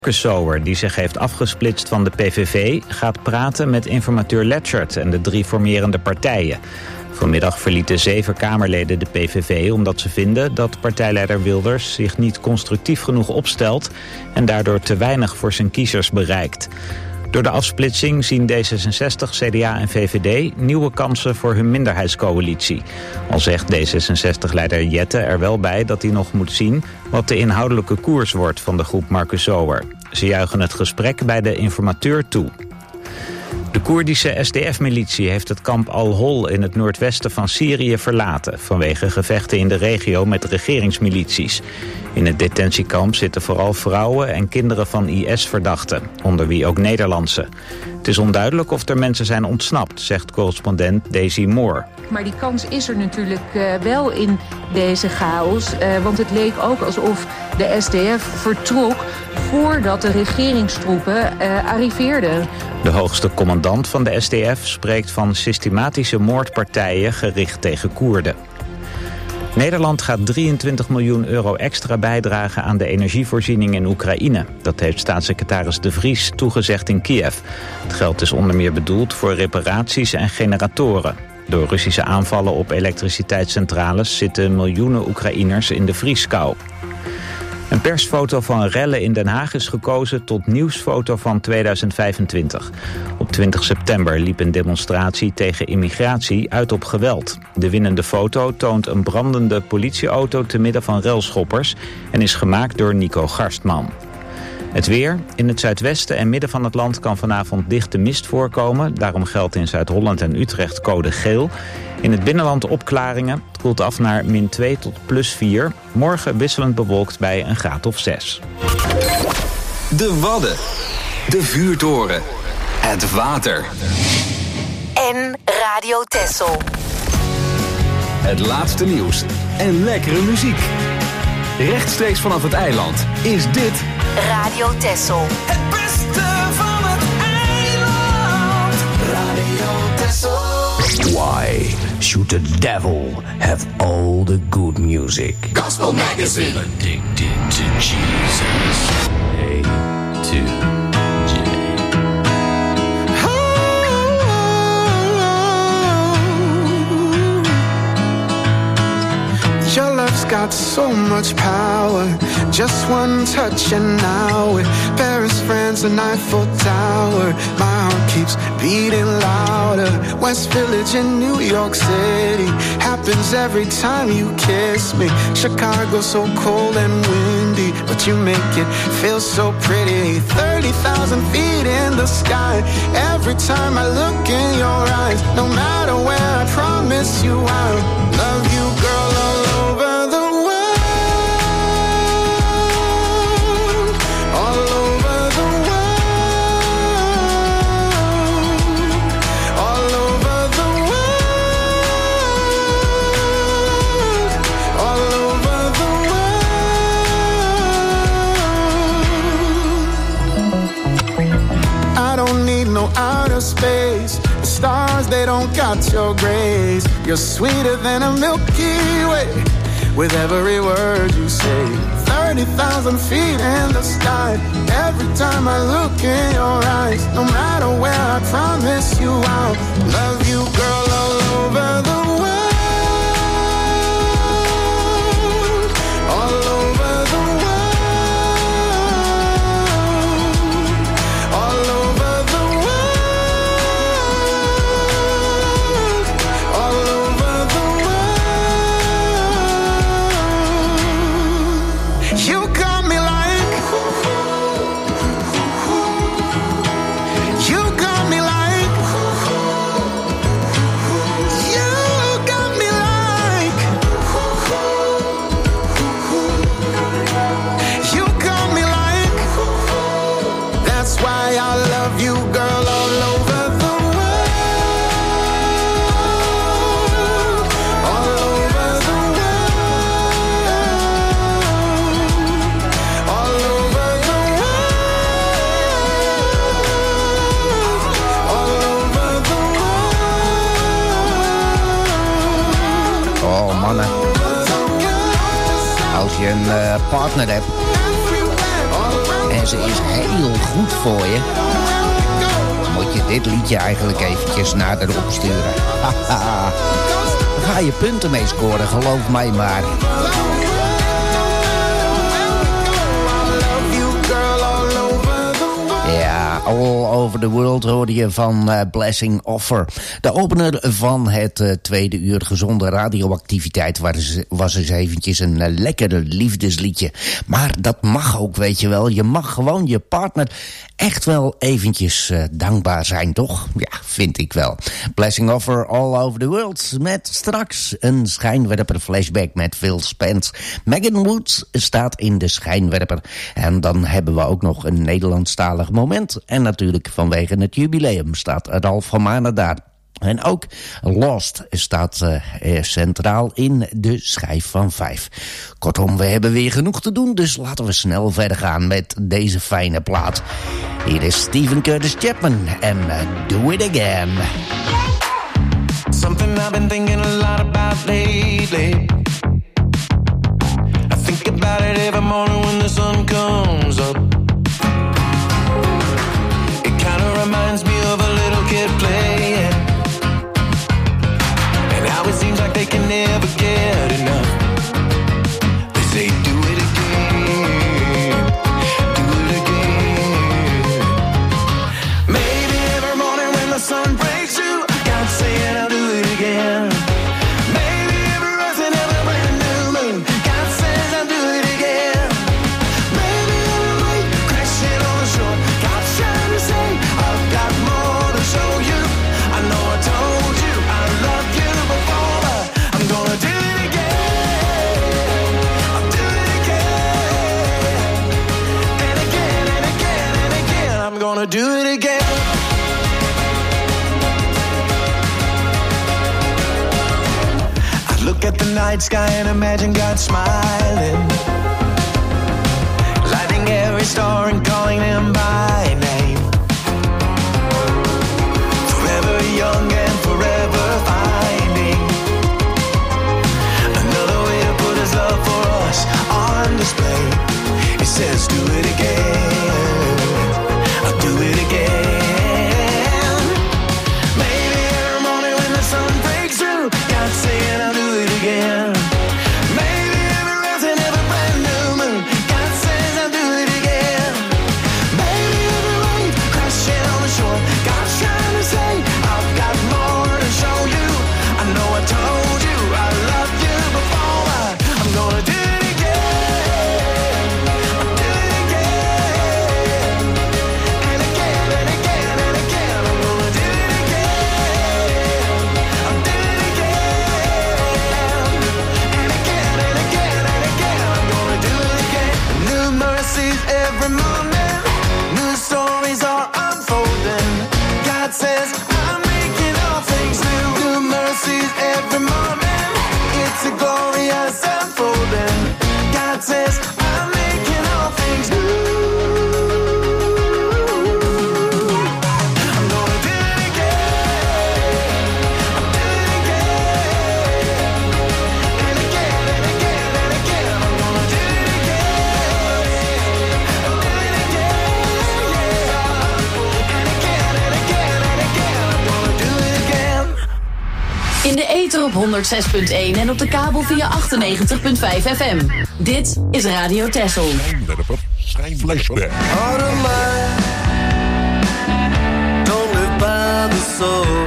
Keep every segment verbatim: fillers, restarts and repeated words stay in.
Sower, die zich heeft afgesplitst van de P V V, gaat praten met informateur Letchert en de drie formerende partijen. Vanmiddag verlieten zeven Kamerleden de P V V omdat ze vinden dat partijleider Wilders zich niet constructief genoeg opstelt en daardoor te weinig voor zijn kiezers bereikt. Door de afsplitsing zien D zesenzestig, C D A en V V D nieuwe kansen voor hun minderheidscoalitie. Al zegt D zesenzestig-leider Jette er wel bij dat hij nog moet zien wat de inhoudelijke koers wordt van de groep Marcus Sower. Ze juichen het gesprek bij de informateur toe. De Koerdische S D F-militie heeft het kamp Al-Hol in het noordwesten van Syrië verlaten vanwege gevechten in de regio met regeringsmilities. In het detentiekamp zitten vooral vrouwen en kinderen van I S-verdachten, onder wie ook Nederlandse. Het is onduidelijk of er mensen zijn ontsnapt, zegt correspondent Daisy Moore. Maar die kans is er natuurlijk uh, wel in deze chaos, uh, want het leek ook alsof de S D F vertrok voordat de regeringstroepen uh, arriveerden. De hoogste commandant van de S D F spreekt van systematische moordpartijen gericht tegen Koerden. Nederland gaat drieëntwintig miljoen euro extra bijdragen aan de energievoorziening in Oekraïne. Dat heeft staatssecretaris De Vries toegezegd in Kiev. Het geld is onder meer bedoeld voor reparaties en generatoren. Door Russische aanvallen op elektriciteitscentrales zitten miljoenen Oekraïners in de vrieskou. Een persfoto van rellen in Den Haag is gekozen tot nieuwsfoto van tweeduizend vijfentwintig. Op twintig september liep een demonstratie tegen immigratie uit op geweld. De winnende foto toont een brandende politieauto te midden van relschoppers en is gemaakt door Nico Garstman. Het weer. In het zuidwesten en midden van het land kan vanavond dichte mist voorkomen. Daarom geldt in Zuid-Holland en Utrecht code geel. In het binnenland opklaringen. Het koelt af naar min twee tot plus vier. Morgen wisselend bewolkt bij een graad of zes. De Wadden. De vuurtoren. Het water. En Radio Texel. Het laatste nieuws en lekkere muziek. Rechtstreeks vanaf het eiland is dit Radio Texel. Het beste van het eiland. Radio Texel. Why should the devil have all the good music? Gospel Magazine. Addicted to Jesus. A to J. Your love's got so much power. Just one touch and now with Paris, France, and Eiffel Tower. My heart keeps beating louder. West Village in New York City happens every time you kiss me. Chicago so cold and windy, but you make it feel so pretty. thirty thousand feet in the sky. Every time I look in your eyes, no matter where, I promise you I'll love you, girl, all over the world, all over the world, all over the world, all over the world. I don't need no outer space. The stars, they don't got your grace. You're sweeter than a Milky Way. With every word you say, thirty thousand feet in the sky. Every time I look in your eyes, no matter where, I promise you I'll love you, girl, all over the world, all over the world, all over the world, all over the world. You got me like, you got me like, you got me like, you got me like. That's why I love you, girl, all over the world, all over the world, all over the world, all over the world. Oh mannen, als je een eh, partner hebt en deze is heel goed voor je. Moet je dit liedje eigenlijk eventjes nader opsturen. Haha. Daar ga je punten mee scoren, geloof mij maar. Ja, All Over the World hoorde je van uh, Blessing Offer. De opener van het uh, tweede uur gezonde radioactiviteit was, was eens eventjes een uh, lekkere liefdesliedje. Maar dat mag ook, weet je wel. Je mag gewoon je partner echt wel eventjes uh, dankbaar zijn, toch? Ja, vind ik wel. Blessing Offer, All Over the World. Met straks een schijnwerper flashback met Phil Spence. Megan Woods staat in de schijnwerper. En dan hebben we ook nog een Nederlandstalig moment. En natuurlijk vanwege het jubileum staat Ralph van Manen daar. En ook Lost staat uh, centraal in de schijf van vijf. Kortom, we hebben weer genoeg te doen, dus laten we snel verder gaan met deze fijne plaat. Hier is Stephen Curtis Chapman en uh, Do It Again. Something I've been thinking a lot about lately. I think about it every morning when the sun comes up. It kind of reminds me of a little kid playing. And how it seems like they can never get enough. They say do it again, do it again. Maybe every morning when the sun breaks through, God's saying I'll do it again. Maybe every rising of a brand new moon, God says I'll do it again. Maybe every wave crashing on the shore, God's trying to say I've got more to show you. I know I told you I love you before, but I'm gonna do it again. I'll do it again, and again and again and again. I'm gonna do it again. I look at the night sky and imagine God smiling, lighting every star and calling them by name. Forever young and forever finding another way to put his love for us on display. He says do it again, I'll do it again. Maybe every morning when the sun breaks through, God's saying I'll do it again. Maybe every rising of a brand new moon, God says I'll do it again. Maybe every wave crashing on the shore, God's trying to say I've got more to show you. I know I told you I loved you before, but I'm gonna do it again. I'll do it again, and again and again and again. I'm gonna do it again. I'll do it again, and again and again and again. I'm gonna do it again. New mercies every morning, new stories are unfolding. God says I'm making all things new. New mercies every morning, it's a glorious unfolding. God says I'm making all things new. I'm gonna do it again. I'll do it again, and again and again and again. I'm gonna do it again. I'll do it again, yeah. And again and again and again. I'm gonna do it again. In de ether op honderd zes punt één en op de kabel via achtennegentig punt vijf F M. Dit is Radio Texel. Flashback. Heart of mine, don't live by the sword.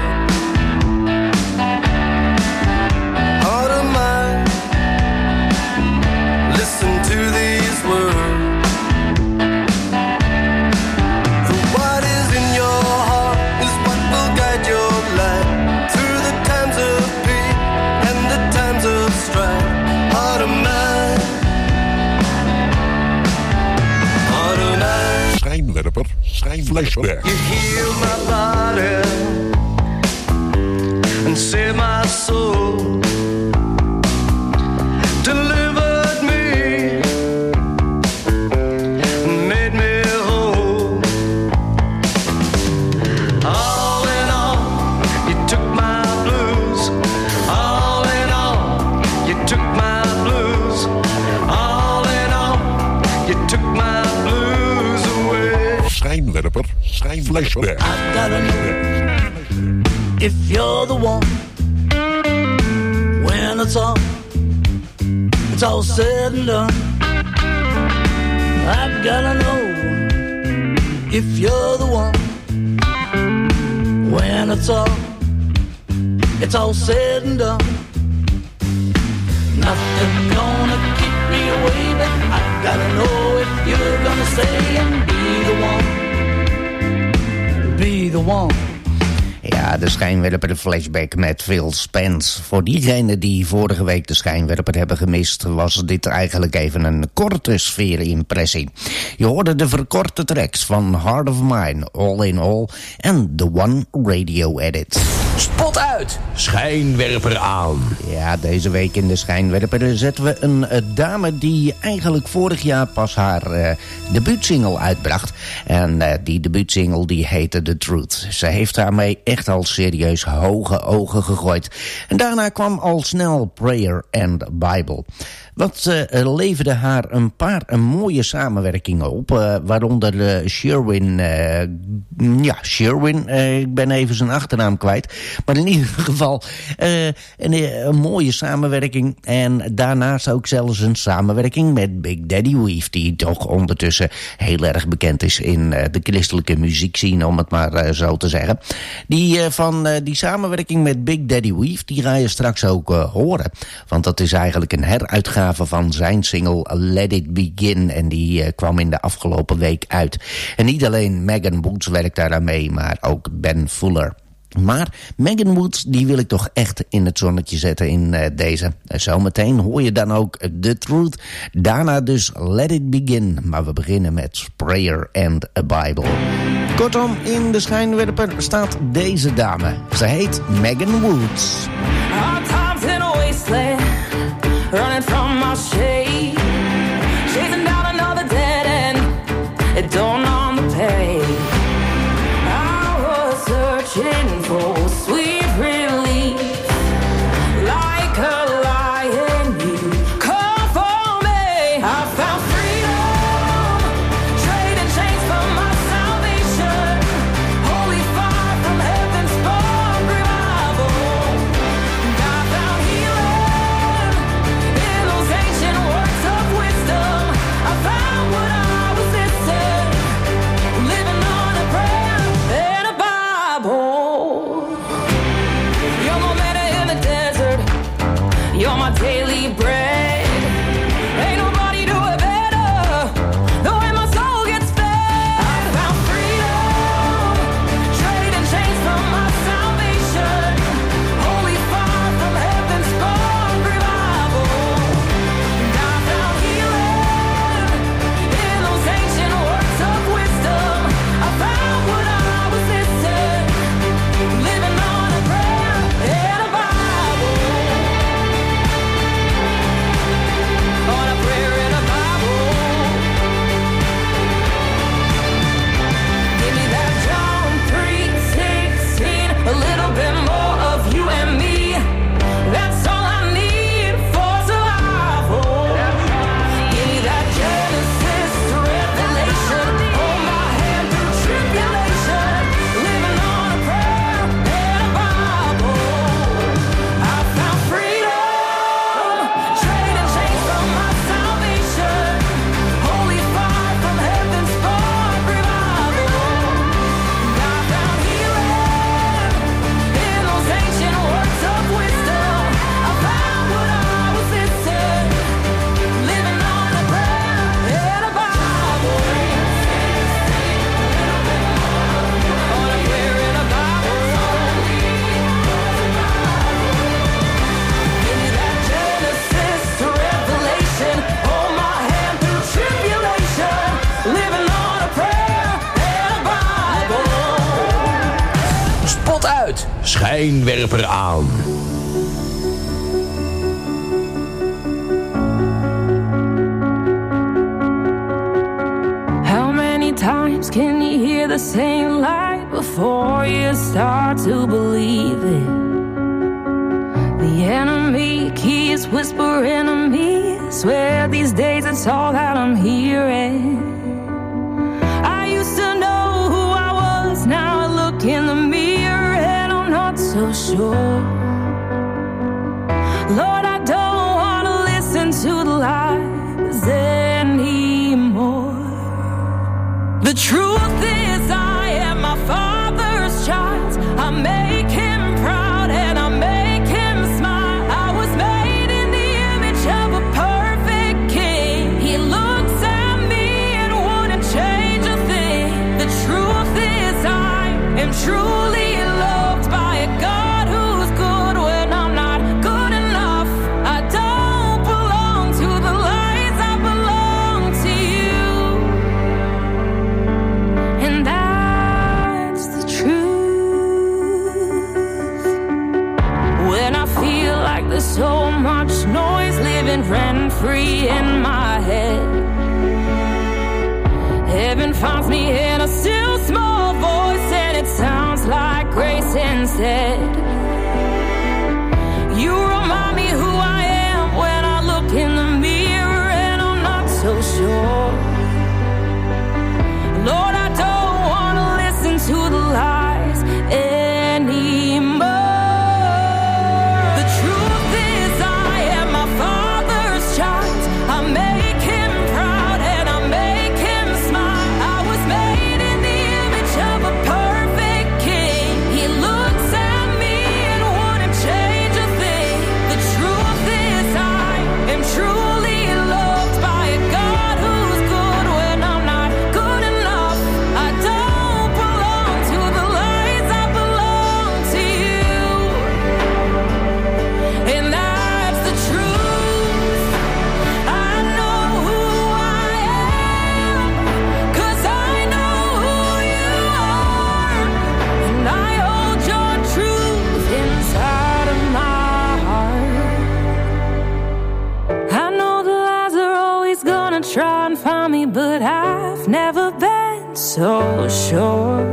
Heart of mine, listen to these words. For what is in your heart is what will guide your life through the times of peace and the times of strife. Heart of mine, heart of mine. Schijnwerper. Schijnflashback. You heal my body and save my soul. Delivered me, made me whole. All in all, you took my blues. All in all, you took my blues. All in all, you took my blues away. Schijnwerper. Schijnflashback. I gotta know if you're the one. When it's all, it's all said and done. I gotta know if you're the one. When it's all, it's all said and done. Nothing gonna keep me away, but I gotta know if you're gonna stay and be the one. Be the one. Ja, de schijnwerper, de flashback met Phil Spence. Voor diegenen die vorige week de schijnwerper hebben gemist, was dit eigenlijk even een korte sfeerimpressie. Je hoorde de verkorte tracks van Heart of Mine, All in All en The One Radio Edit. Spot uit, schijnwerper aan. Ja, deze week in de schijnwerper zetten we een uh, dame die eigenlijk vorig jaar pas haar uh, debuutsingle uitbracht. En uh, die debuutsingle die heette The Truth. Ze heeft daarmee echt al serieus hoge ogen gegooid. En daarna kwam al snel Prayer and Bible. Wat uh, leverde haar een paar een mooie samenwerkingen op. Uh, waaronder uh, Sherwin. Uh, ja, Sherwin. Uh, ik ben even zijn achternaam kwijt. Maar in ieder geval uh, een, een mooie samenwerking. En daarnaast ook zelfs een samenwerking met Big Daddy Weave. Die toch ondertussen heel erg bekend is in uh, de christelijke muziekscene. Om het maar uh, zo te zeggen. Die, uh, van uh, die samenwerking met Big Daddy Weave. Die ga je straks ook uh, horen. Want dat is eigenlijk een heruitgave van zijn single Let It Begin. En die uh, kwam in de afgelopen week uit. En niet alleen Megan Woods werkt daar aan mee, maar ook Ben Fuller. Maar Megan Woods, die wil ik toch echt in het zonnetje zetten in uh, deze. Uh, zometeen hoor je dan ook uh, The Truth. Daarna dus Let It Begin. Maar we beginnen met Prayer and a Bible. Kortom, in de schijnwerper staat deze dame. Ze heet Megan Woods. Hard times in a wasteland, running from my shade, chasing down another dead end, it don't on the page. I was searching for sweet relief, like a lion you call for me. I found freedom, trading chains for my salvation, holy fire from heaven's spark revival. And I found healing in those ancient words of wisdom. I found what I was missing, living on a prayer and a Bible. You're my manna in the desert, you're my daily bread. Ain't nobody do it better, the way my soul gets fed. I found freedom, trading chains from my salvation, holy fire from heaven's spark revival. And I found healing in those ancient words of wisdom. I found what I was missing, living on a prayer and a Bible. On a prayer and a Bible. Give me that John three sixteen, a little bit more of you and me. That's all I need for survival. Give me that Genesis to Revelation, hold my hand through tribulation, living on a prayer and a Bible. I found freedom, trading chains from my salvation, holy fire from heaven's spark revival. And I found healing in those ancient words of wisdom. I found what I was missing, living on a prayer and a Bible. On a prayer and a Bible. Give me that Genesis to Revelation, hold my hand through tribulation, living on a prayer and a Bible. Spot uit, schijnwerper aan. How many times can you hear the same lie before you start to believe it? The enemy keeps whispering to me, swear these days it's all that I'm hearing. I used to know so sure. Lord, I don't want to listen to the lies anymore. The truth is I am my Father's child. I make him proud and I make him smile. I was made in the image of a perfect king. He looks at me and wouldn't change a thing. The truth is I am truly loved by a God who's good when I'm not good enough. I don't belong to the lies, I belong to you. And that's the truth. When I feel like there's so much noise living rent-free in my head, heaven finds me in a still small voice, and it sounds like grace instead. You remind me who I am when I look in the mirror and I'm not so sure. Lord, I don't want to listen to the lies anymore. The truth is I am my Father's child. I make him proud and I make him smile. I was made in the image of a perfect king. He looks at me and wouldn't change a thing. The truth is I am truly loved by a God who's good when I'm not good enough. I don't belong to the lies, I belong to you. And that's the truth. I know who I am, 'cause I know who you are. And I hold your truth inside of my heart. I know the lies are always gonna try and find me, but I've never been so sure.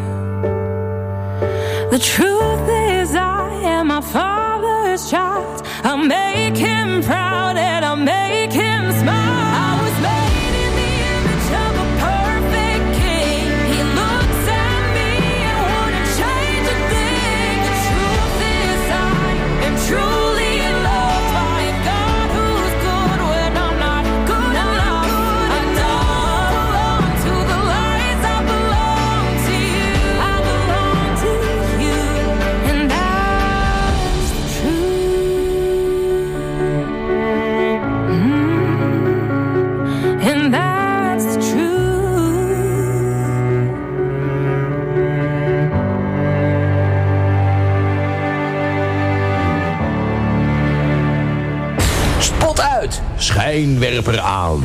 The truth is I am my Father's child. I make him proud and I make him smile. I was made in the image of a perfect king. He looks at me and wouldn't change a thing. The truth is I am truly loved by a God who's good when I'm not good enough. I don't belong to the lies, I belong to you. I belong to you. And that's the truth. Mm. And that's the truth. Spot uit, schijnwerper aan.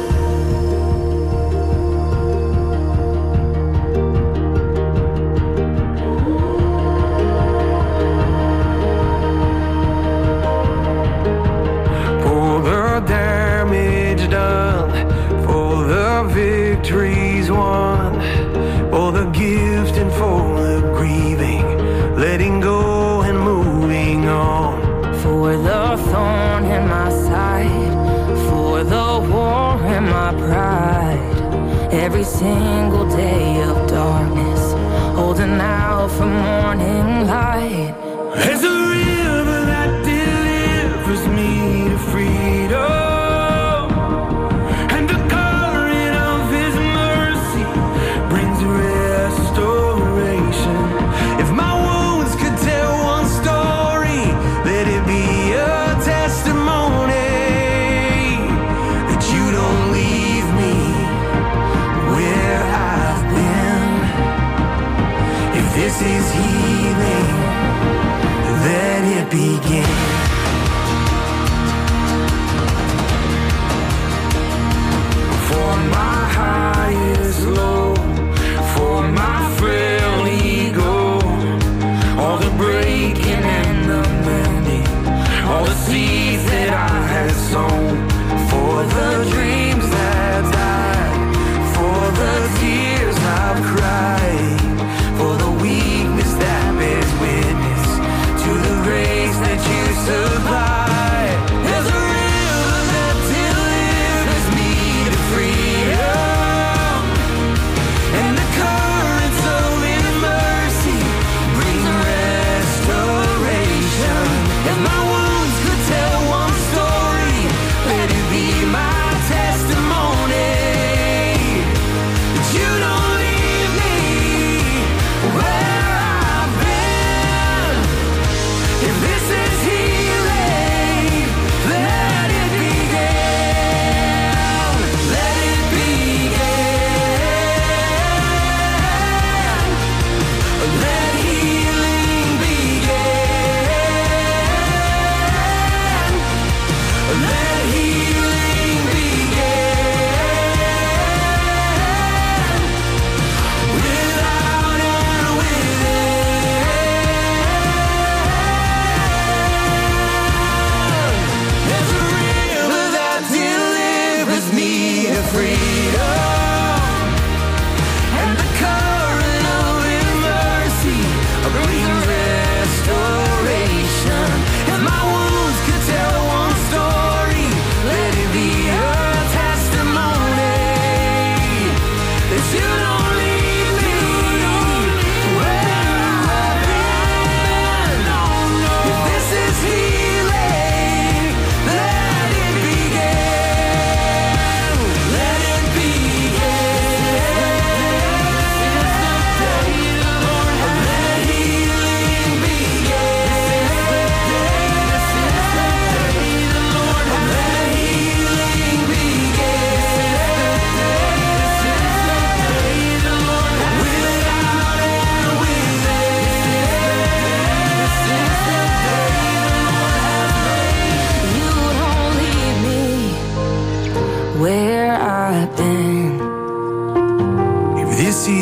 For the damage done, for the victories won, for the gift and for the grieving, letting go and moving on. For the thorn in my side, for the war in my pride, every single day of darkness, holding out for morning light. There's a river that delivers me to freedom, and the current of his mercy brings restoration. If my wounds could tell one story, let it be a testimony that you don't leave me where I've been. If this is healing, let it begin.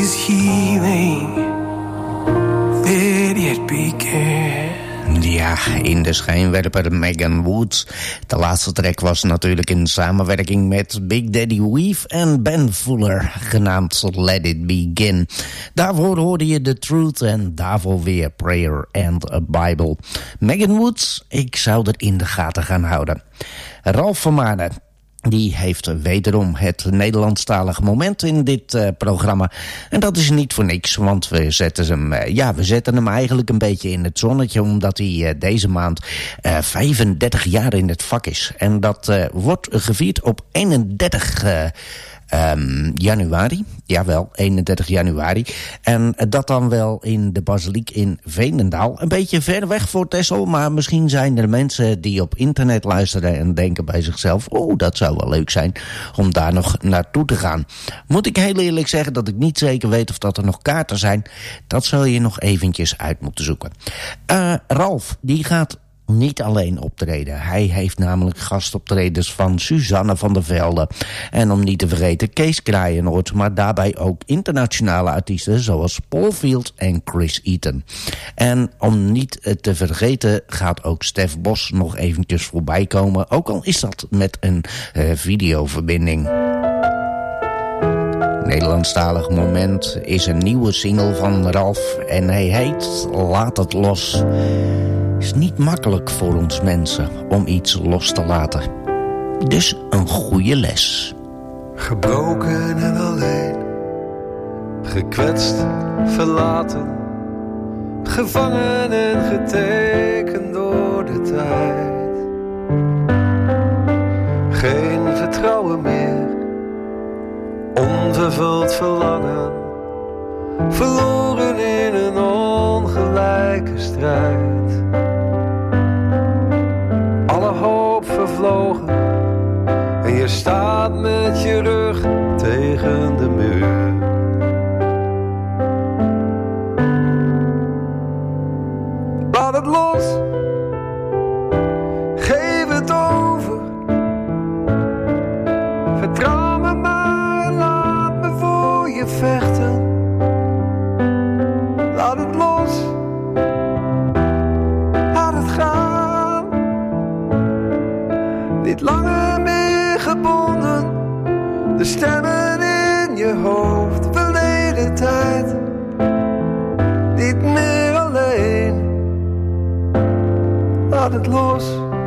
this healing that yet began. Ja, in de schijnwerper Megan Woods. De laatste track was natuurlijk in samenwerking met Big Daddy Weave en Ben Fuller, genaamd Let It Begin. Daarvoor hoorde je The Truth en daarvoor weer Prayer and a Bible. Megan Woods, ik zou er in de gaten gaan houden. Ralf van Maarden, die heeft wederom het Nederlandstalige moment in dit uh, programma. En dat is niet voor niks, want we zetten hem, uh, ja, we zetten hem eigenlijk een beetje in het zonnetje, omdat hij uh, deze maand uh, vijfendertig jaar in het vak is. En dat uh, wordt gevierd op eenendertig uh, Um, januari, jawel, eenendertig januari. En dat dan wel in de basiliek in Veenendaal. Een beetje ver weg voor Texel, maar misschien zijn er mensen die op internet luisteren en denken bij zichzelf, oh, dat zou wel leuk zijn om daar nog naartoe te gaan. Moet ik heel eerlijk zeggen dat ik niet zeker weet of dat er nog kaarten zijn. Dat zul je nog eventjes uit moeten zoeken. Uh, Ralf, die gaat niet alleen optreden. Hij heeft namelijk gastoptredens van Suzanne van der Velde. En om niet te vergeten Kees Kraaienoord, maar daarbij ook internationale artiesten zoals Paul Field en Chris Eaton. En om niet te vergeten gaat ook Stef Bos nog eventjes voorbij komen. Ook al is dat met een uh, videoverbinding. Nederlandstalig moment is een nieuwe single van Ralf en hij heet Laat het los. Is niet makkelijk voor ons mensen om iets los te laten. Dus een goede les. Gebroken en alleen, gekwetst, verlaten, gevangen en getekend door de tijd. Geen vertrouwen meer, onvervuld verlangen, verloren in een ongelijke strijd. Alle hoop vervlogen en je staat met je rug tegen de muur. Laat het los, geef het over, vertrouw me maar en laat me voor je vechten. Laat het los, laat het gaan. Niet langer meer gebonden, de stemmen in je hoofd, verleden tijd. Niet meer alleen, laat het los.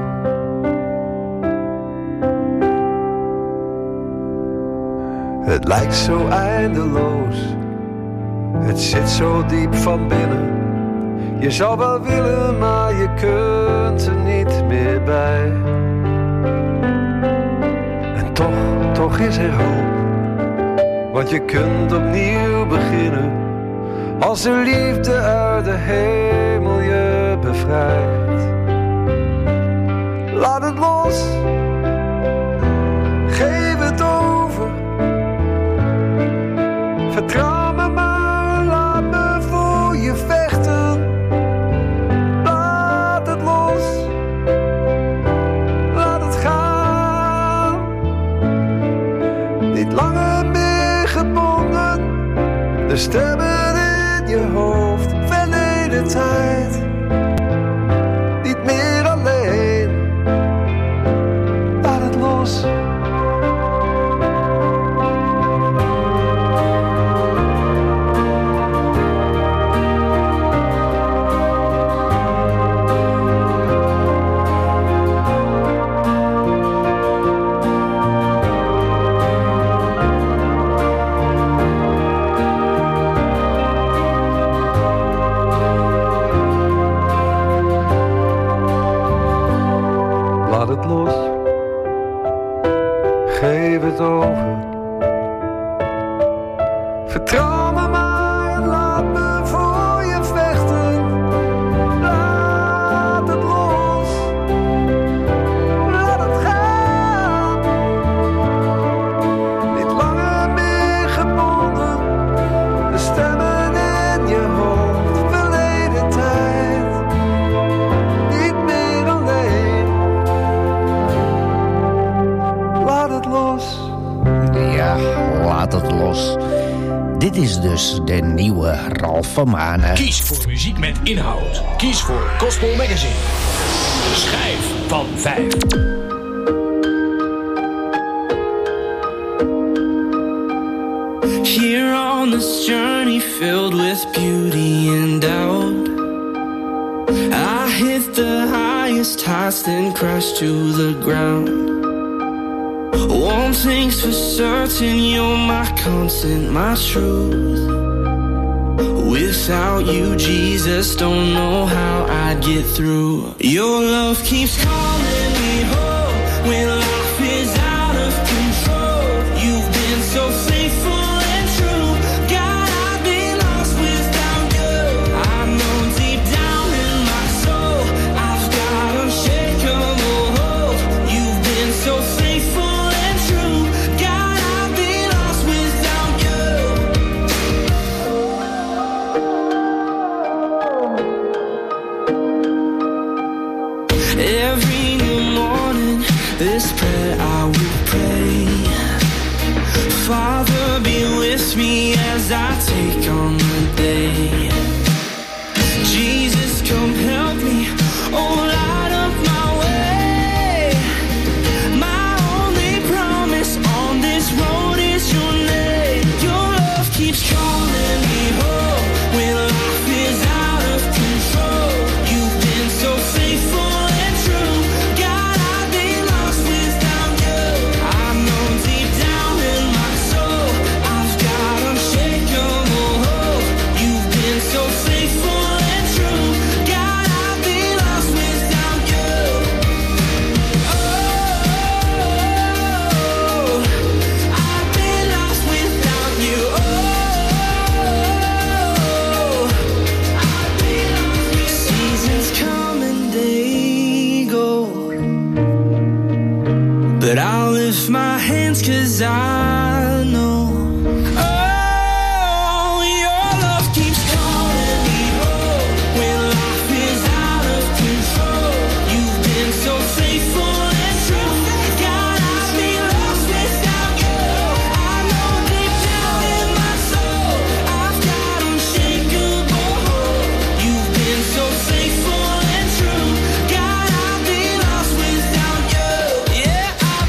Het lijkt zo eindeloos, het zit zo diep van binnen. Je zou wel willen, maar je kunt er niet meer bij. En toch, toch is er hoop, want je kunt opnieuw beginnen. Als de liefde uit de hemel je bevrijdt. Laat het los, geef het over, vertrouw me maar, laat me voor je vechten. Laat het los, laat het gaan. Niet langer meer gebonden, de stemmen in je hoofd, verleden tijd. Niet meer alleen, laat het los. Laat het los, geef het over, vertrouw me maar en laat me voor je vechten. Laat het los, laat het gaan. Niet langer meer gebonden, de stemmen in je hoofd, verleden tijd. Niet meer alleen, laat het los. Ja, laat het los. Dit dit is dus de nieuwe Ralph van Manen. Kies voor muziek met inhoud. Kies voor Gospel Magazine. Schijf van vijf. Here on this journey filled with beauty and doubt, I hit the highest heights then crashed to the ground. One thing's for certain, you're my constant, my truth. Without you, Jesus, don't know how I'd get through. Your love keeps calling me home when life is out of control. You've been so faithful. This prayer I will pray. Father, be with me as I take on the day. Jesus, come help me. Oh, light up my way. My only promise on this road is your name. Your love keeps calling me home when life is out of control. You've been so faithful. But I'll lift my hands 'cause I know, oh, your love keeps calling me home when life is out of control. You've been so faithful and true. God, I'd be lost without you. I know deep down in my soul I've got unshakable hope. You've been so faithful and true. God, I'd be lost without you. Yeah.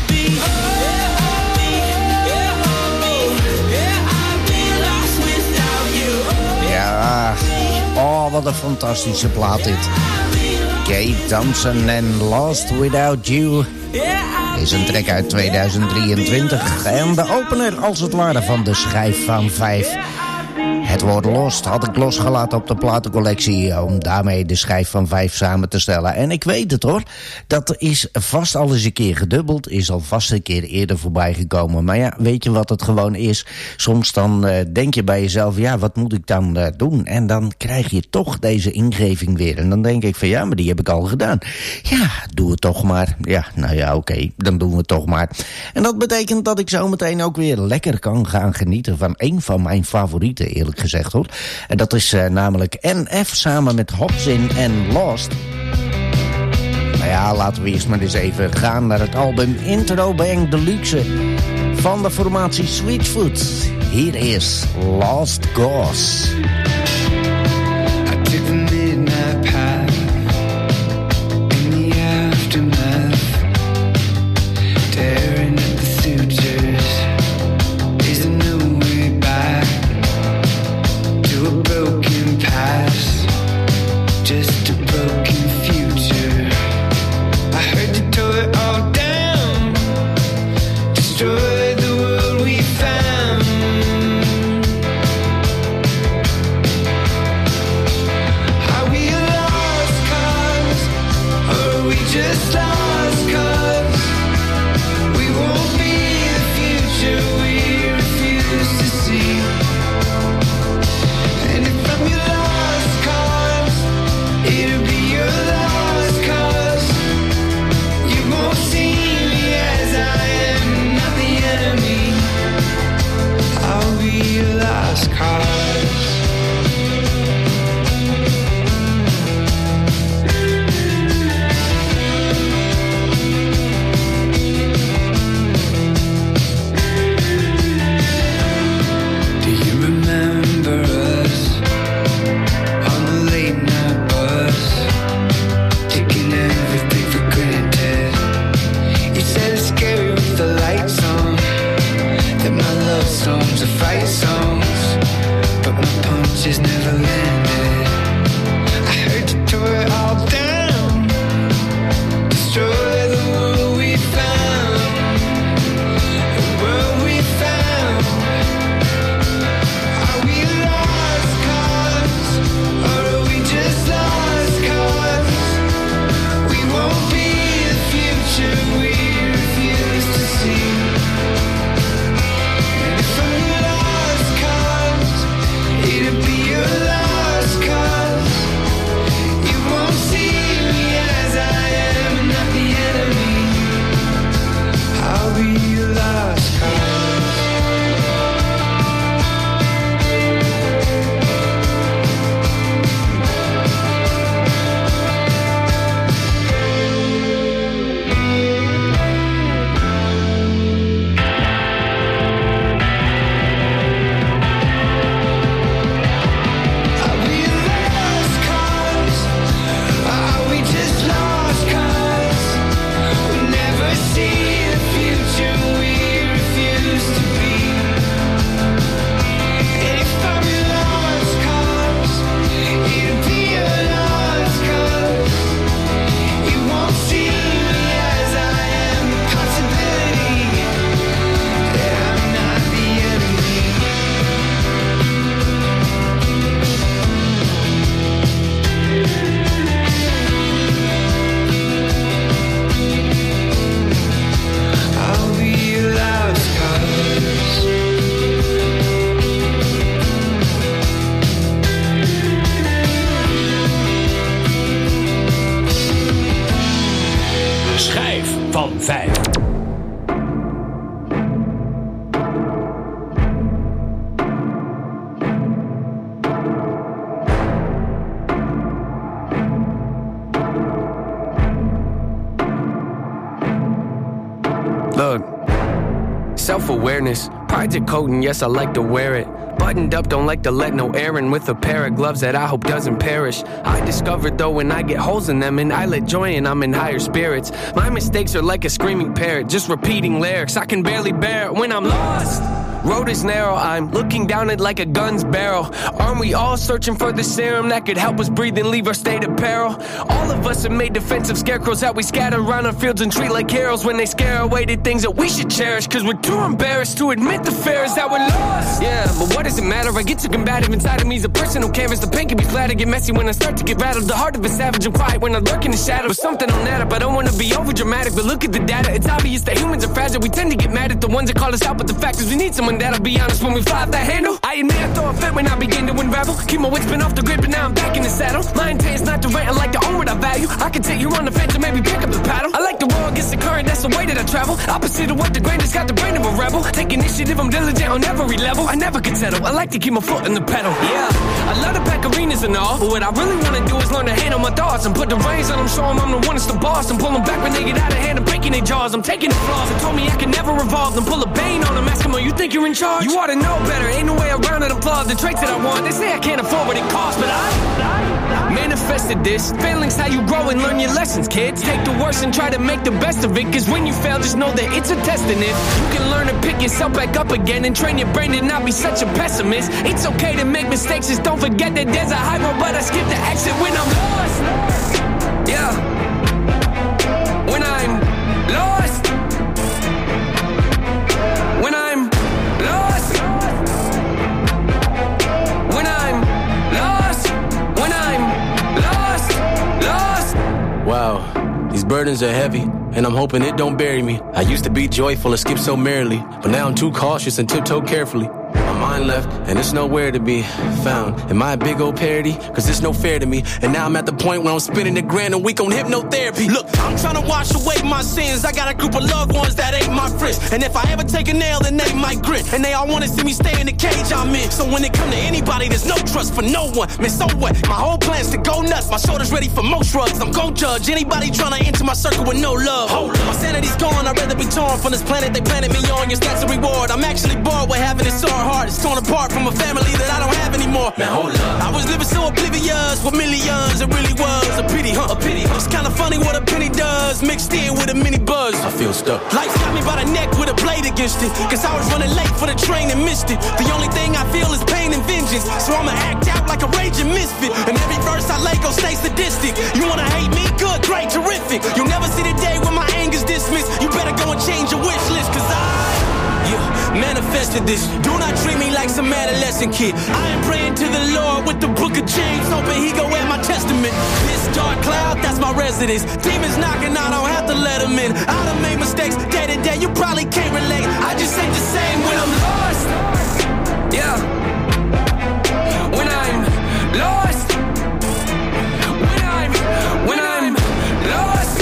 Ja, oh, wat een fantastische plaat dit. Kate Thompson en Lost Without You is een track uit tweeduizend drieëntwintig. En de opener als het ware van de schijf van vijf. Het woord Lost had ik losgelaten op de platencollectie om daarmee de schijf van vijf samen te stellen. En ik weet het hoor, dat is vast al eens een keer gedubbeld, is al vast een keer eerder voorbij gekomen. Maar ja, weet je wat het gewoon is? Soms dan uh, denk je bij jezelf, ja, wat moet ik dan uh, doen? En dan krijg je toch deze ingeving weer. En dan denk ik van, ja, maar die heb ik al gedaan. Ja, doe het toch maar. Ja, nou ja, oké, okay, dan doen we het toch maar. En dat betekent dat ik zo meteen ook weer lekker kan gaan genieten van een van mijn favorieten, eerlijk gezegd hoor. En dat is uh, namelijk N F samen met Hobson en Lost. Nou ja, laten we eerst maar eens even gaan naar het album Intro Bang Deluxe van de formatie Switchfoot. Hier is Lost Cause. I took the midnight path in the aftermath, tearing at the sutures. Is there no way back to a broken past, just a broken future? I heard you tore it all down, destroy the world we found. self-awareness. Pride's a coat and yes, I like to wear it. Buttoned up, don't like to let no air in, with a pair of gloves that I hope doesn't perish. I discovered though when I get holes in them and I let joy in, I'm in higher spirits. My mistakes are like a screaming parrot, just repeating lyrics. I can barely bear it when I'm lost. Road is narrow, I'm looking down it like a gun's barrel. Aren't we all searching for the serum that could help us breathe and leave our state of peril? All of us have made defensive scarecrows that we scatter around our fields and treat like heroes when they scare away the things that we should cherish, cause we're too embarrassed to admit the fear is that we're lost. Yeah, but what does it matter? I get too combative inside of me. Is a personal canvas. The pain can be flat. I get messy when I start to get rattled. The heart of a savage and quiet when I lurk in the shadows. But something on that up. I don't wanna be over dramatic, but look at the data. It's obvious that humans are fragile. We tend to get mad at the ones that call us out, but the fact is we need someone that'll be honest when we fly off that handle. I admit I throw a fit when I begin to unravel. Keep my wits been off the grid, but now I'm back in the saddle. My intent is not to rant, I like to own what I value. I can take you on the fence and maybe pick up the paddle. I like to roll against the current, that's the way that I travel. Opposite of what the grain has got the brain of a rebel. Take initiative, I'm diligent on every level. I never can settle, I like to keep my foot in the pedal. Yeah, I love to pack arenas and all, but what I really wanna do is learn to handle my thoughts and put the reins on them, show them I'm the one that's the boss, and pull them back when they get out of hand and breaking their jaws. I'm taking the flaws, they told me I can never revolve, then pull a bane on them, ask them, oh, you think you're in charge? You ought to know better, ain't no way around it. I'm flawed, the traits that I want, they say I can't afford what it costs, but I, I manifested this. Failing's how you grow and learn your lessons, kids. Take the worst and try to make the best of it, cause when you fail, just know that it's a test, and if you can learn to pick yourself back up again and train your brain to not be such a pessimist. It's okay to make mistakes, just don't forget that there's a high road, but I skip the exit when I'm lost. Yeah, when I'm lost. When I'm lost. When I'm lost. When I'm lost. Lost. Wow, these burdens are heavy, and I'm hoping it don't bury me. I used to be joyful and skip so merrily, but now I'm too cautious and tiptoe carefully. My mind left, and it's nowhere to be found. Am I a big old parody? Cause it's no fair to me. And now I'm at the point where I'm spending a grand a week on hypnotherapy. Look, I'm trying to wash away my sins. I got a group of loved ones that ain't my friends, and if I ever take a nail, then they might grit. And they all wanna see me stay in the cage I'm in. So when it come to anybody, there's no trust for no one. Man, so what? My whole plan's to go nuts. My shoulder's ready for most drugs. I'm gon' judge anybody trying to enter my circle with no love. Hold up. My sanity's gone, I'd rather be torn from this planet they planted me on. Your stats a reward. I'm actually bored with having it so hard. It's torn apart from a family that I don't have anymore. Man, hold up. I was living so oblivious with millions. It really was a pity, huh? A pity, huh? It's kinda funny what a penny does, mixed in with a mini buzz. I feel stuck. Life's got me by the neck with a blade against it, cause I was running late for the train and missed it. The only thing I feel is pain and vengeance, so I'ma act out like a raging misfit. And every verse I lay gon' stay sadistic. You wanna hate me? Good, great, terrific. You'll never see the day when my anger's dismissed. You better go and change your wish list, cause I Yeah, manifested this. Do not treat me like some adolescent kid. I am praying to the Lord with the book of James, hoping he go at my testament. This dark cloud, that's my residence. Demons knocking, I don't have to let them in. I done made mistakes day to day, you probably can't relate. I just ain't the same when I'm lost. Yeah. When I'm lost. When I'm, when I'm lost.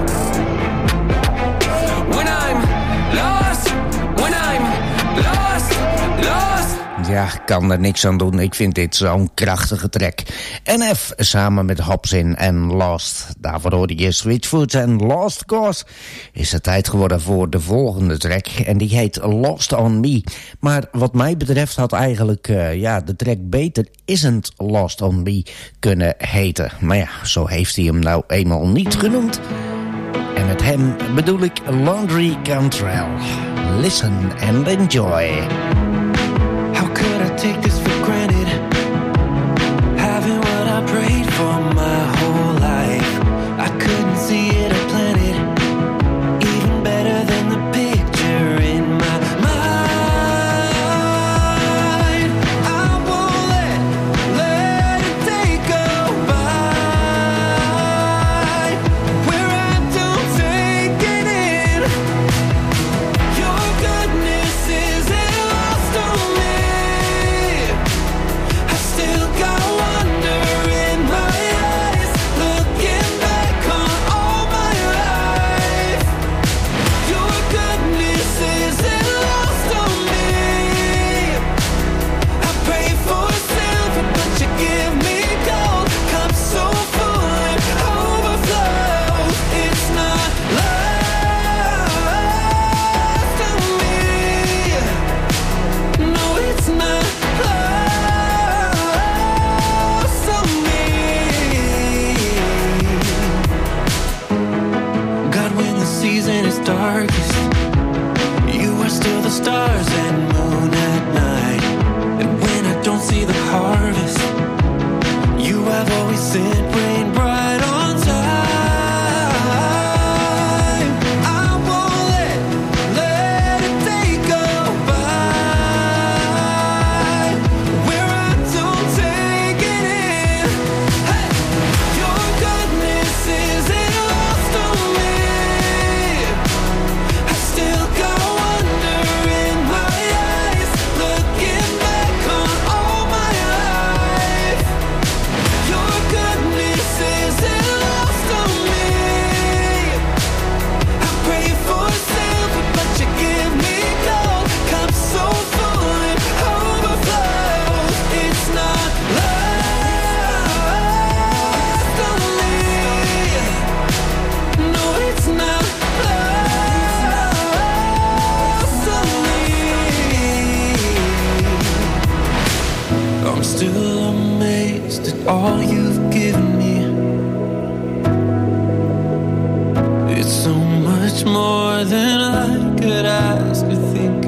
When I'm lost. When I'm lost, lost. Ja, ik kan er niks aan doen. Ik vind dit zo'n krachtige track. N F samen met Hobson en Lost. Daarvoor hoorde je Switchfoot en Lost Cause. Is het tijd geworden voor de volgende track. En die heet Lost on Me. Maar wat mij betreft had eigenlijk uh, ja, de track beter Isn't Lost on Me kunnen heten. Maar ja, zo heeft hij hem nou eenmaal niet genoemd. En met hem bedoel ik Laundry Cantrell. Listen and enjoy. How could I take this for granted? Having what I prayed for my whole life. I couldn't see it or plan it. Even better than the picture in my mind. I won't let, let it take a bite where I don't take it in. Your goodness isn't lost on me. Sent rain bright on time. I won't let, let a day go by where I don't take it in. Hey, your goodness isn't lost on me. I still got wonder in my eyes, looking back on all my life. Your goodness isn't lost on me. I pray for silver, but you give me gold. Cup so full it overflows. It's not lost on me. No, it's not lost on me. I'm still amazed at all you've given me. It's so much more than I could ask or think.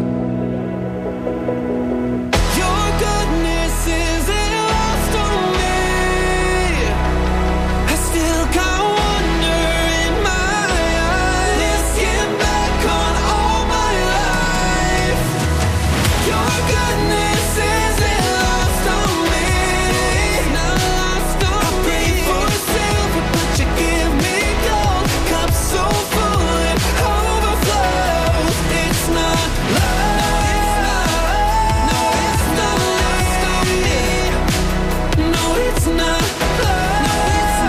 Your goodness isn't lost on me. I still got wonder in my eyes, looking back on all my life. Your goodness isn't lost on me. Not lost on I pray me. For silver, but you give me gold. Cup so full it overflows. It's not lost. No, it's not lost on me. No, it's not lost. No,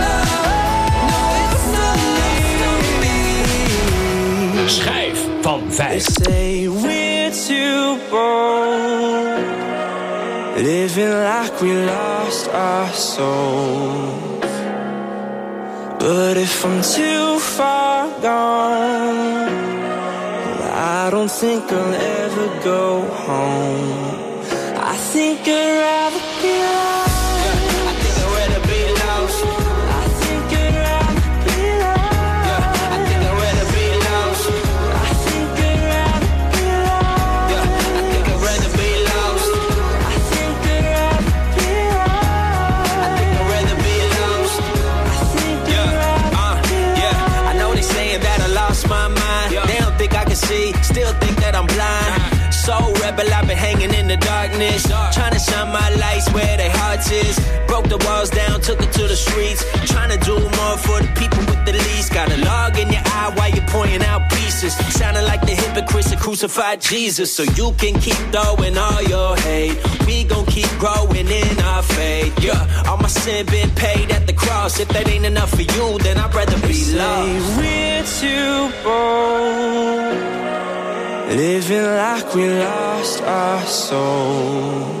it's not lost on me. Schijf van vijf. They say we're too bold, living like we lost our soul. But if I'm too far gone, I don't think I'll ever go home. I think I'd rather be lost. I think I'd rather be lost. I think I'd rather be lost. I think I'd rather be lost. I think I'd rather be lost. I think I'd rather be lost. I think I'd rather be lost. I think I'd rather be lost. I think I'd rather be lost. Yeah, I know they saying that I lost my mind. They don't think I can see, still think that I'm blind. So rebel, I've been hanging in the darkness, trying to shine my lights where their hearts is. Broke the walls down, took it to the streets, trying to do more for the people with the least. Got a log in your eye while you're pointing out pieces, sounding like the hypocrites that crucified Jesus. So you can keep throwing all your hate, we gon' keep growing in our faith. Yeah, all my sin been paid at the cross. If that ain't enough for you, then I'd rather be lost. We're too bold, living like we lost our soul.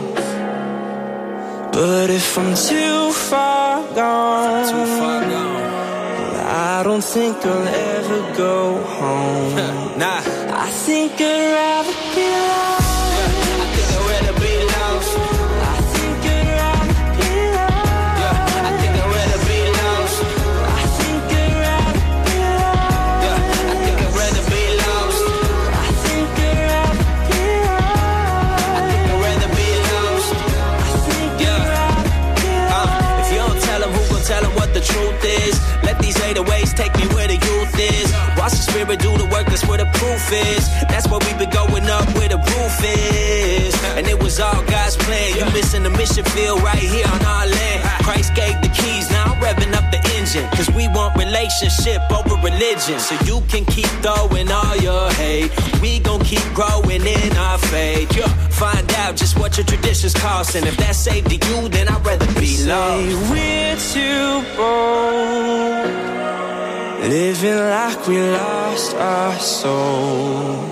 But if I'm too far gone, too far gone, I don't think I'll ever go home. Nah, I think I'd rather be lost. I think I'd rather be lost. I think I'd rather be lost. I think I'd rather be lost. I think I'd rather be lost. I think I'd rather be lost. I think I'd rather be lost. I think I'd rather be lost. I think I'd rather be lost. If you don't tell them, who gon' tell them what the truth is? Let these eight ways take me where the youth is. Watch the spirit do the work, that's where the proof is. That's why we been going up where the roof is. And it was all God's plan. You missing the mission field right here on our land. Christ gave the keys, now I'm revving up the engine. Cause we want relationship over religion. So you can keep throwing all your hate, we gon' keep growing in our faith. Yeah, find out just what your traditions cost, and if that's saved to you, then I'd rather be lost. We're too bold, living like we lost our soul.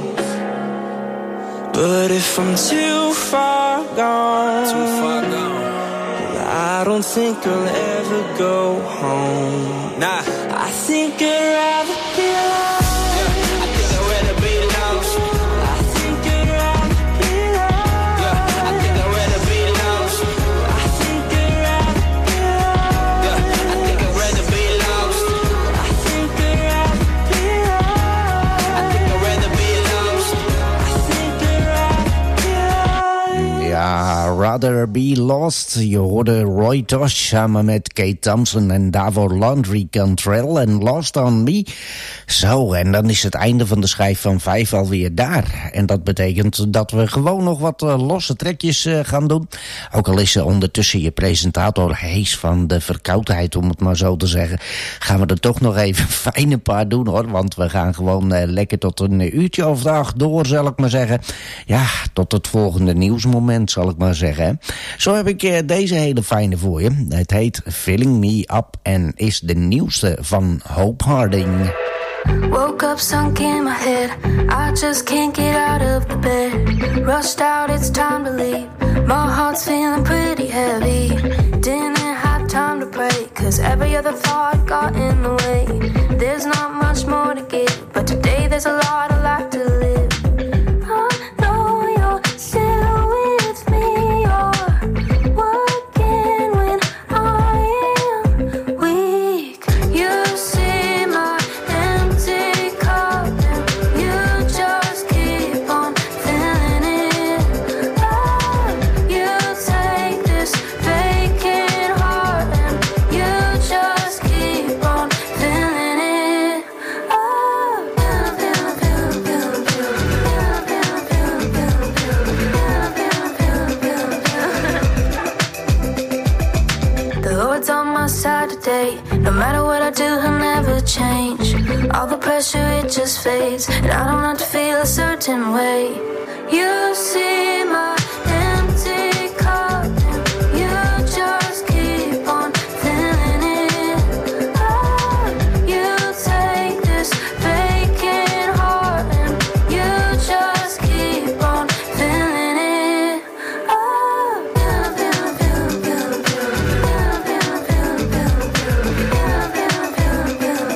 But if I'm too far gone, too far gone, I don't think I'll ever go home. Nah, I think I'd rather be lost. Yeah, I think I'd rather be lost. I think I'd rather be lost. Yeah, I think I'd rather be lost. I think I'd rather be lost. Yeah, I think I'd rather be lost. I think I'd rather be lost. I think I'd rather be lost. I think I'd rather be lost. Ja, Rad Rather Be Lost. Je hoorde Roy Tosh samen met Kate Thompson en daarvoor Laundry Control en Lost on Me. Zo, en dan is het einde van de schijf van vijf alweer daar. En dat betekent dat we gewoon nog wat uh, losse trekjes uh, gaan doen. Ook al is uh, ondertussen je presentator hees van de verkoudheid, om het maar zo te zeggen. Gaan we er toch nog even een fijne paar doen hoor. Want we gaan gewoon uh, lekker tot een uurtje of dag door, zal ik maar zeggen. Ja, tot het volgende nieuwsmoment, zal ik maar zeggen. Hè. Zo heb ik uh, deze hele fijne voor je. Het heet Filling Me Up en is de nieuwste van Hope Harding. Woke up sunk in my head, I just can't get out of the bed. Rushed out, it's time to leave, my heart's feeling pretty heavy. Didn't have time to pray, cause every other thought got in the way. There's not much more to give, but today there's a lot of life to live. I know you're still with me, you're working when I am weak. You see my empty cup and you just keep on filling it up. You take this vacant heart and you just keep on filling it up. Fill, fill, fill, fill, fill, fill, fill, fill, fill, fill, fill, fill. The Lord's on my side today. No matter what I do, He'll never change. All the pressure, it just fades, and I don't have to feel a certain way. You see my empty cup, and you just keep on filling it up. You take this vacant heart, and you just keep on filling it up. Fill, fill, fill, fill, fill, fill, fill, fill, fill, fill, fill, fill,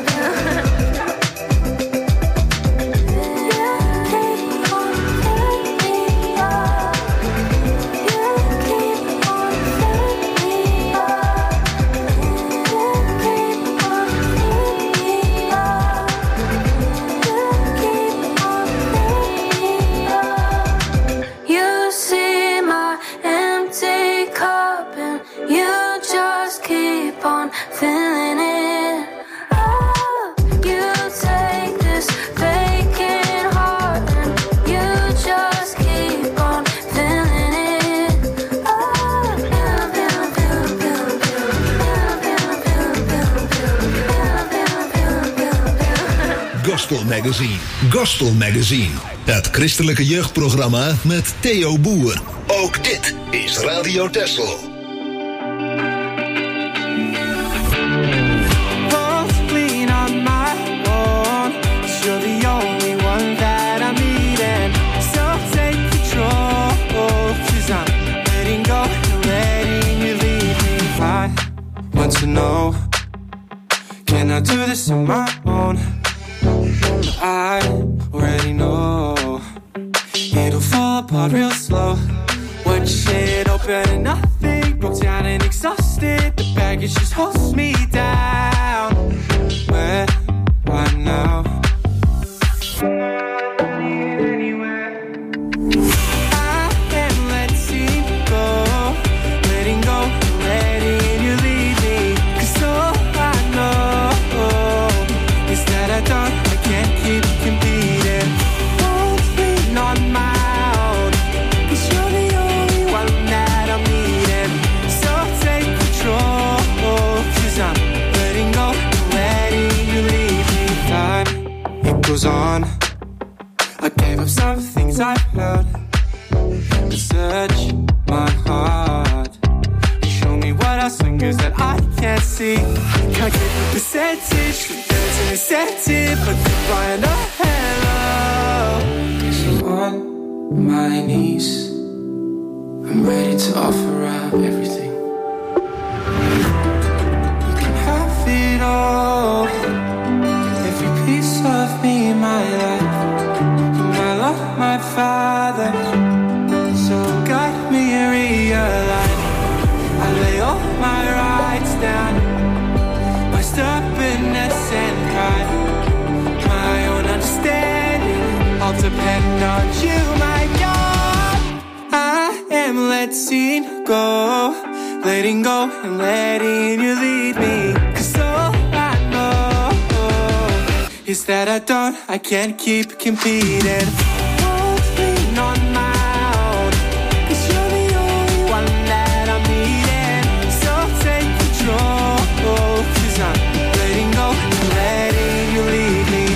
You see my empty cup and you just keep on filling it up. You take this vacant heart and you just keep on filling it up. Fill, fill, fill, fill, fill, fill, fill, fill, fill, fill, fill, fill. Gospel Magazine. Gospel Magazine. Het christelijke jeugdprogramma met Theo Boer. Ook dit is Radio Texel. Won't lean on my own, 'cause you're the only one that I need, and so take control, 'cause I'm letting go and letting you lead me. I want to know, can I do this on my own? I already know it'll fall apart real slow. Watch it open and nothing broke down and exhausted. The baggage just holds me down. Where I'm now, I am letting go, letting go, letting you lead me. 'Cause all I know is that I don't, I can't keep competing. Won't lean on my own, 'cause you're the only one that I'm needing. So take control, 'cause I'm letting go, letting you lead me. Time, it goes on. I gave up some things I've heard, but search my heart and show me what else lingers that I can't see. Can't get the percentage, there's an incentive, but goodbye and a hello. 'Cause I'm on my knees, I'm ready to offer up everything. You can have it all, every piece of me, my life, my love, my Father. So guide me and realign. I lay all my rights down, my stubbornness and pride, my own understanding. I'll depend on you, my God. I am letting letting go and letting you lead me. Cause all I know is that I don't, I can't keep competing. Won't lean on my own, cause you're the only one that I'm needing. So take control, cause I'm letting go and letting you lead me.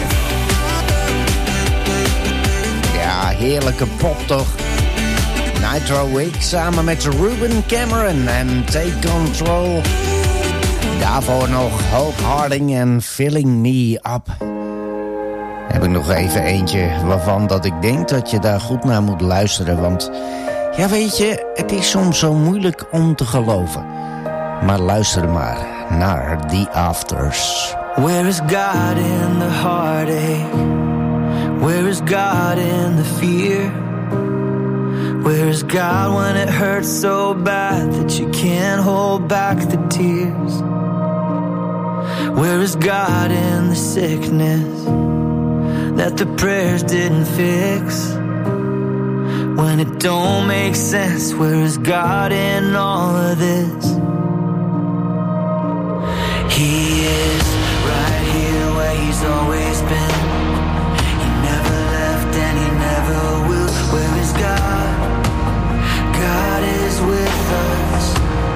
Ja, heerlijke pop toch? Nitro Week samen met Ruben Cameron en Take Control. Daarvoor nog Hope Harding en Filling Me Up. Heb ik nog even eentje waarvan dat ik denk dat je daar goed naar moet luisteren. Want ja, weet je, het is soms zo moeilijk om te geloven. Maar luister maar naar The Afters. Where is God in the heartache? Where is God in the fear? Where is God when it hurts so bad that you can't hold back the tears? Where is God in the sickness that the prayers didn't fix? When it don't make sense, where is God in all of this? He is right here where he's always been. He never left and he never will. Where is God? God is with us.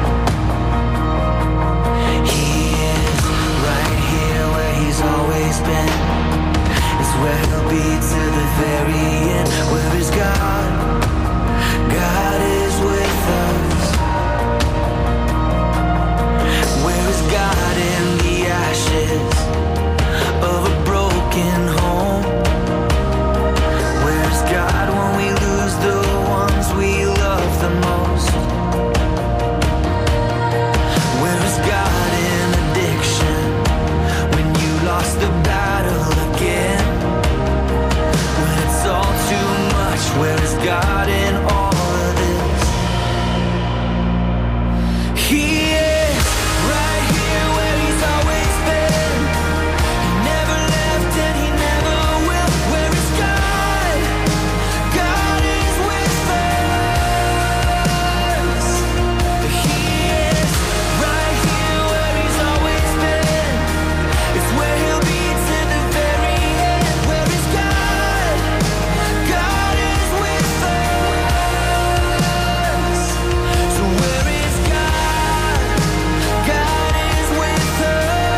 He is right here where he's always been. It's where he'll be to the very end. Where is God? God is with us. Where is God in the ashes of a broken home? Where is God when we lose the ones we love the most? Where is God in addiction when you lost the battle again? When it's all too much, where is God in all of this? He is right here where he's always been. He never left and he never will. Where is God? God is with us. He is right here where he's always been. It's where he'll be to the very end. Where is God? God is with us. So where is God? God is with us.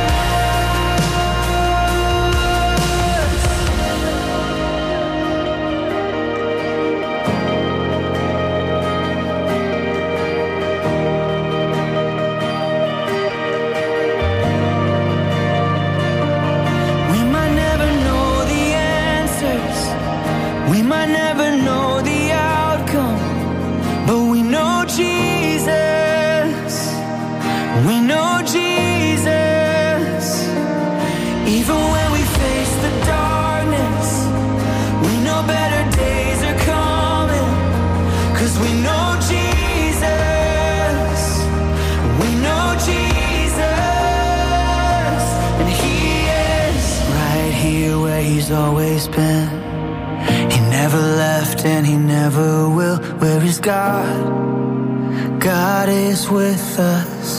We might never know the answers. We might never know the outcome. But we know Jesus. We know Jesus. Even when we face the darkness, we know better days are coming. Cause we know Jesus. We know Jesus. And he is right here where he's always been. He never left and he never will. Where is God? God is with us.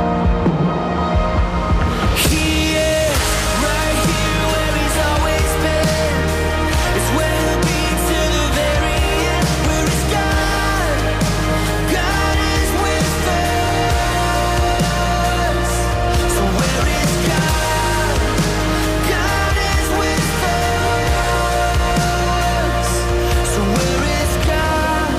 He is right here where he's always been. It's where he'll be to the very end. Where is God? God is with us. So where is God? God is with us. So where is God?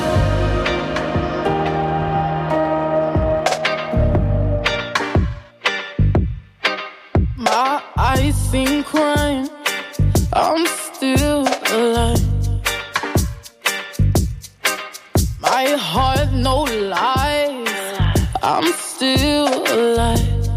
My eyes seen crime, I'm still alive. My heart no lies, I'm still alive.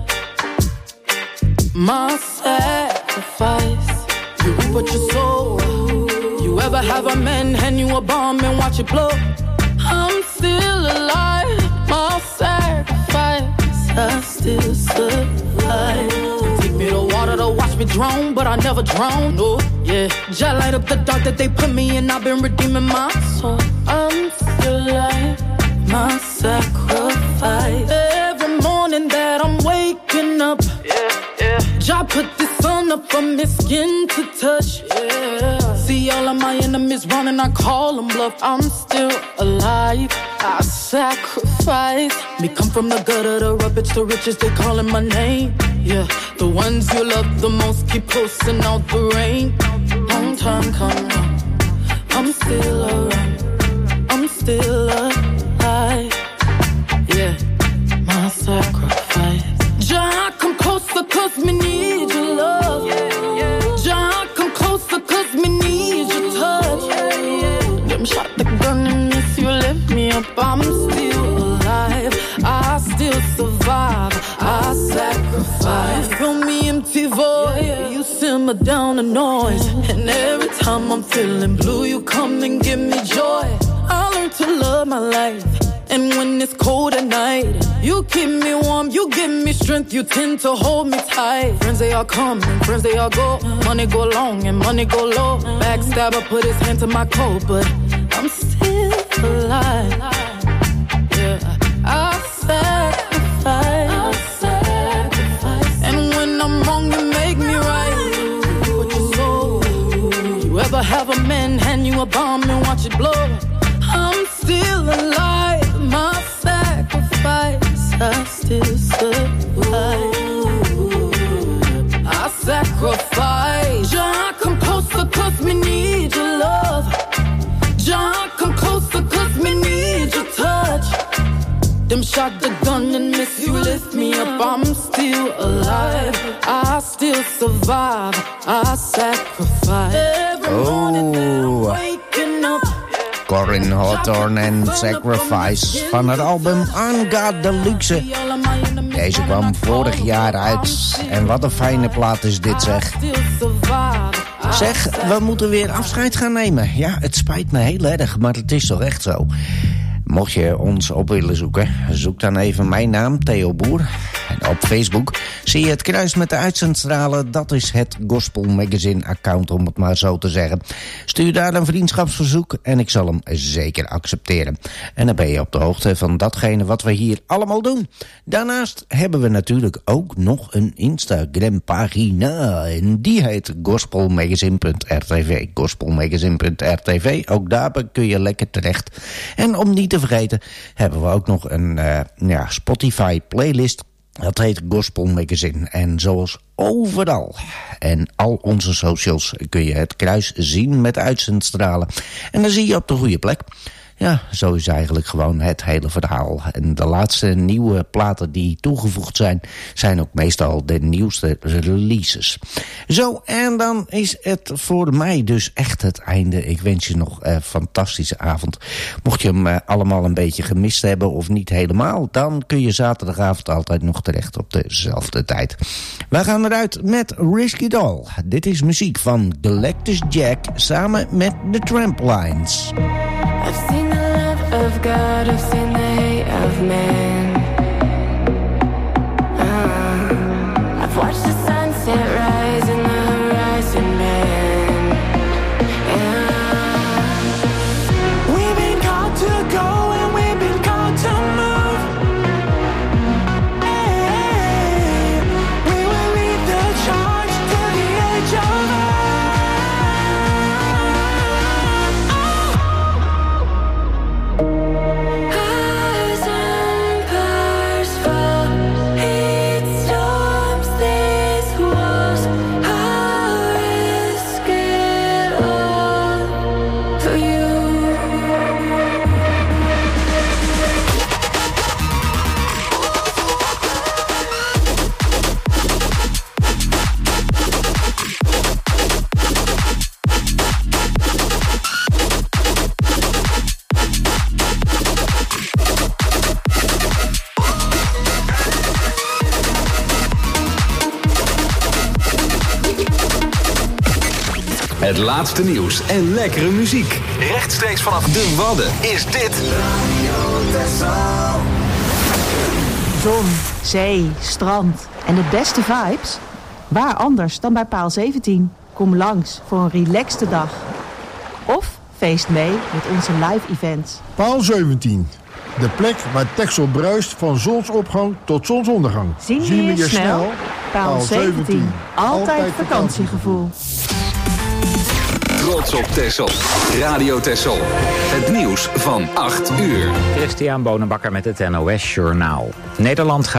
My sacrifice, you reap what you sow. You ever have a man hand you a bomb and watch it blow? I'm still alive. My sacrifice, I still survive. Take me to water to watch me drown, but I never drown, no, yeah. Just light up the dark that they put me in, I've been redeeming my soul. I'm still alive, my sacrifice. sacrifice. Every morning that I'm waking up, yeah, yeah. Jah put the sun up from his skin to touch. Yeah. See all of my enemies running, I call them bluff. I'm still alive. I sacrifice. Me come from the gutter, the rubbish, the riches, they calling my name. Yeah, the ones you love the most keep posting out the rain. Long time coming, I'm still around. I'm still alive. Yeah, my sacrifice. Jah, come closer, cause me need your love. Yeah, yeah. Jah, come closer, cause me need your touch. Yeah, yeah. Them shot the gun and miss you lift me up. I'm still alive. I still survive. I sacrifice. Fill me empty void. Yeah, yeah. You simmer down the noise. And every time I'm feeling blue, you come and give me joy. I learned to love my life. And when it's cold at night, you keep me warm, you give me strength, you tend to hold me tight. Friends, they all come and friends, they all go. Money go long and money go low. Backstabber put his hand to my coat, but I'm still alive. Yeah, I sacrifice. I sacrifice. And when I'm wrong, you make me right. But you're so, you ever have a man hand you a bomb and watch it blow? I'm still alive. My sacrifice, I still survive. I sacrifice. Jah, come closer, cause me need your love. Jah, come closer, cause me need your touch. Them shot the gun and miss you lift me up. I'm still alive. I still survive. I sacrifice. Every morning that I'm waking up. Corin Hawthorne en Sacrifice van het album On God Deluxe. Deze kwam vorig jaar uit. En wat een fijne plaat is dit, zeg. Zeg, we moeten weer afscheid gaan nemen. Ja, het spijt me heel erg, maar het is toch echt zo. Mocht je ons op willen zoeken, zoek dan even mijn naam, Theo Boer. En op Facebook zie je het kruis met de uitzendstralen. Dat is het Gospel Magazine account, om het maar zo te zeggen. Stuur daar een vriendschapsverzoek en ik zal hem zeker accepteren. En dan ben je op de hoogte van datgene wat we hier allemaal doen. Daarnaast hebben we natuurlijk ook nog een Instagram pagina. En die heet gospelmagazine punt r t v. gospelmagazine punt r t v. Ook daar kun je lekker terecht. En om niet te vergeten hebben we ook nog een uh, ja, Spotify playlist. Dat heet Gospel Magazine. En zoals overal en al onze socials kun je het kruis zien met uitzendstralen. En dan zie je op de goede plek. Ja, zo is eigenlijk gewoon het hele verhaal. En de laatste nieuwe platen die toegevoegd zijn, zijn ook meestal de nieuwste releases. Zo, en dan is het voor mij dus echt het einde. Ik wens je nog een fantastische avond. Mocht je hem uh, allemaal een beetje gemist hebben of niet helemaal, dan kun je zaterdagavond altijd nog terecht op dezelfde tijd. Wij gaan eruit met Risk It All. Dit is muziek van Galactus Jack samen met The Tramplines. I've seen the love of God, I've seen the hate of man. Uh, I've watched the sunset rise and the horizon bend. Yeah. We've been called to go and we've been called to move. Hey, we will lead the charge to the edge of earth. Het laatste nieuws en lekkere muziek. Rechtstreeks vanaf de Wadden is dit Zon, zee, strand en de beste vibes? Waar anders dan bij Paal zeventien? Kom langs voor een relaxte dag. Of feest mee met onze live events. Paal zeventien, De plek waar Texel bruist van zonsopgang tot zonsondergang. Zien we je snel? Paal zeventien. Altijd vakantiegevoel. Trots op Texel. Radio Texel. Het nieuws van acht uur. Christian Bonenbakker met het N O S Journaal. Nederland gaat